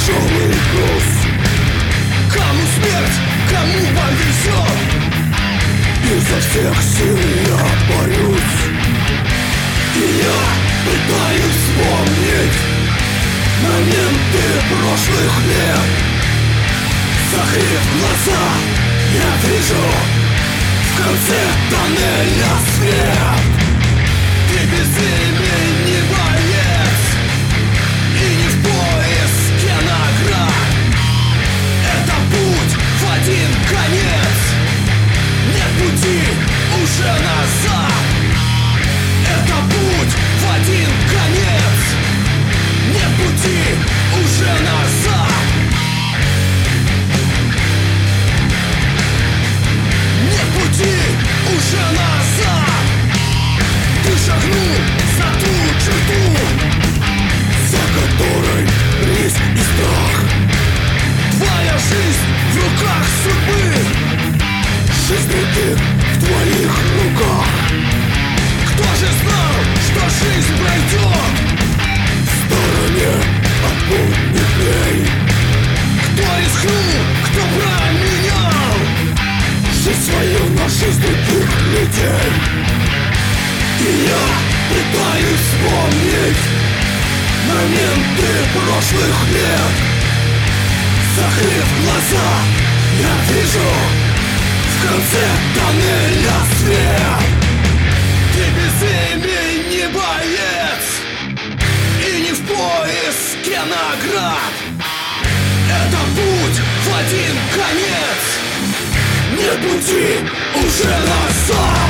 тяжелый груз. Кому смерть, кому повезет. Изо всех сил я борюсь, и я пытаюсь вспомнить моменты прошлых лет. Закрыв глаза, я вижу в конце тоннеля свет. Ты безыменный боец, и не в поиске наград. Это путь в один конец, нет пути уже назад. Это путь в один конец, нет пути уже назад. Нет пути уже назад. Ты шагнул за ту черту, за которой риск и страх. Твоя жизнь в руках судьбы, жизнь других в твоих руках. Кто же знал, что жизнь пройдет в стороне от будних дней? Кто рискнул, кто променял жизнь свою на жизнь других людей? И я пытаюсь вспомнить моменты прошлых лет. Закрыв глаза, я вижу в конце тоннеля свет. Ты безыменный боец, и не в поиске наград. Это путь в один конец, нет пути уже назад.